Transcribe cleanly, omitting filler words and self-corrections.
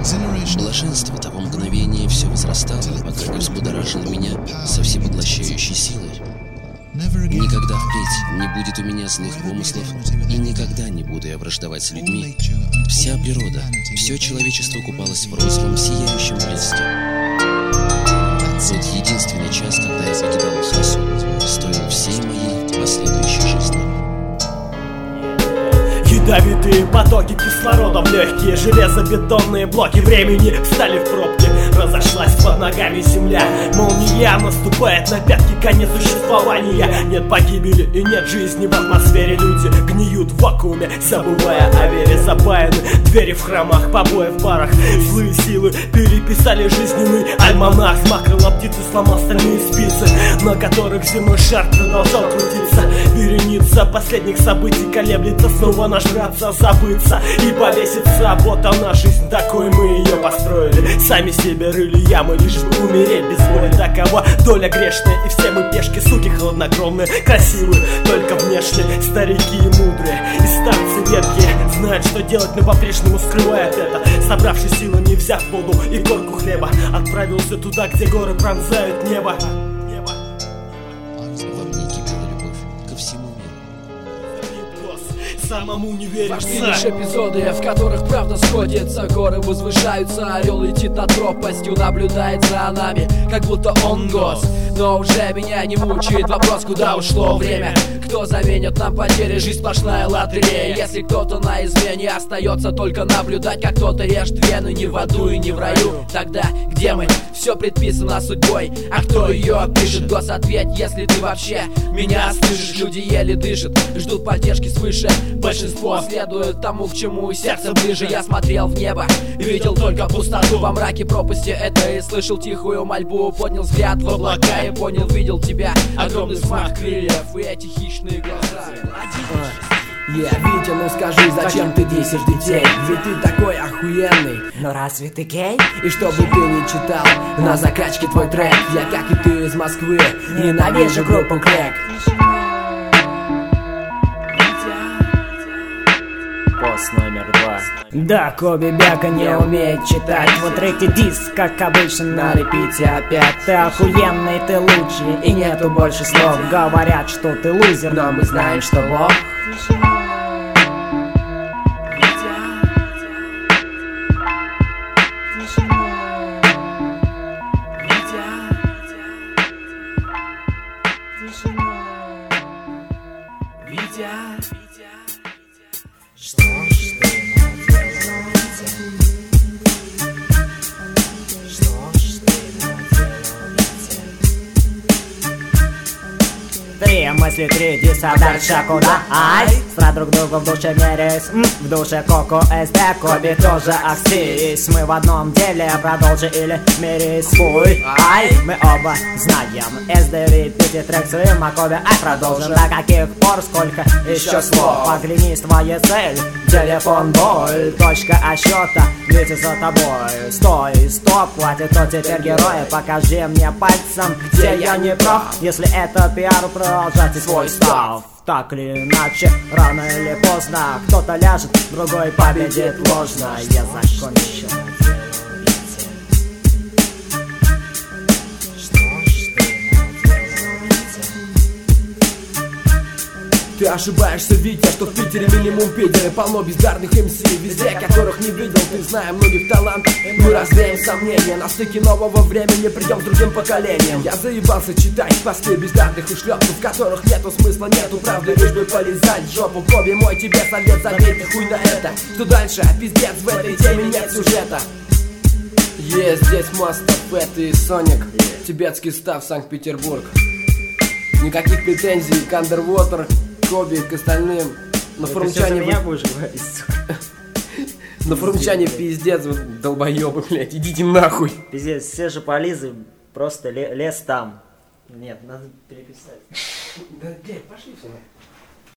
Блаженство того мгновения все возрастало, пока не взбудоражило меня со всепоглощающей силой. Никогда впредь не будет у меня злых помыслов, и никогда не буду я враждовать с людьми. Вся природа, все человечество купалось в розовом сияющем блеске. Тот единственный час, когда я покидал Лхасу, стоил всей моей последующей жизни. Ядовитые потоки кислорода в легкие, железобетонные блоки времени встали в пробки. Разошлась под ногами земля, молния наступает на пятки, конец существования. Нет погибели и нет жизни в атмосфере. Люди гниют в вакууме, забывая о вере. Запаяны двери в храмах, побои в барах. Злые силы переписали жизненный альманах. Смакрыла птицы, сломал стальные спицы, на которых земной шар продолжал крутиться. Вереница последних событий колеблется, снова нажраться, забыться и повеситься. Вот она жизнь, такой мы ее построили. Сами себе рыли ямы, лишь бы умереть без воли. Такова доля грешная, и все мы пешки, суки хладнокровные, красивые, только внешне. Старики и мудрые, и старцы веткие знают, что делать, но по-прежнему скрывают это. Собравшись силами, взяв воду и корку хлеба, отправился туда, где горы пронзают небо. Самому не верится. Вошли лишь эпизоды, в которых правда сходится. Горы возвышаются, орел летит над пропастью, наблюдает за нами, как будто он гость. Но уже меня не мучает вопрос, куда ушло время. Кто заменит нам потери, жизнь сплошная лотерея. Если кто-то на измене, остается только наблюдать, как кто-то режет вены не в аду и не в раю. Тогда где мы? Все предписано судьбой, а кто ее пишет? Госответь, если ты вообще меня слышишь. Люди еле дышат, ждут поддержки свыше. Большинство следует тому, к чему сердце ближе. Я смотрел в небо, видел только пустоту во мраке пропасти этой. Слышал тихую мольбу, поднял взгляд в облака и понял, видел тебя. Огромный взмах крыльев и эти хищные глаза. Я видел, ну скажи, зачем ты бесишь детей? Ведь ты такой охуенный. Но разве ты гей? И чтобы ты не читал на закачке твой трек, я, как и ты, из Москвы, ненавижу группу Крэк. Пост номер 2. Да, Коби Бяка не умеет читать. Вот третий диск, как обычно, на репите опять. Ты охуенный, ты лучший, и нету больше слов. Говорят, что ты лузер, но мы знаем, что Бог. Три мысли, три диса, дальше куда? Ай! Страх друг другу в душе мерясь, в душе Коко, СД, Коби тоже аксись. Мы в одном деле, продолжи или мирись. Спой, ай! Мы оба знаем, СД репетит трек своим, а Коби, ай! Продолжим. До каких пор, сколько еще слов? Оглянись, твоя цель, телефон, боль, точка отсчета, видит за тобой. Стой, стоп, хватит, то теперь герои. Покажи мне пальцем, где я не прав. Если это пиар, продолжайте свой став. Так или иначе, рано или поздно кто-то ляжет, другой победит ложно. Я закончил. Ты ошибаешься, Витя, что в Питере минимум пидеры. Полно бездарных МС, везде которых не видел. Ты знаешь многих талантов, мы развеем сомнения. На стыке нового времени придем с другим поколением. Я заебался читать посты бездарных ушлепков, в которых нету смысла, нету правды, лишь бы полизать жопу. Коби мой, тебе совет, забей ты хуй на это. Что дальше? Пиздец, в этой теме нет сюжета. Есть здесь Мастер Пэт и Соник, тибетский став, Санкт-Петербург. Никаких претензий к Underwater, Коби, к остальным. На форумчане будешь говорить, сука. На форумчане пиздец, вы долбоёбы, блядь, идите нахуй. Пиздец, все же полизы, просто лес там. Нет, надо переписать. Да, блядь, пошли сюда.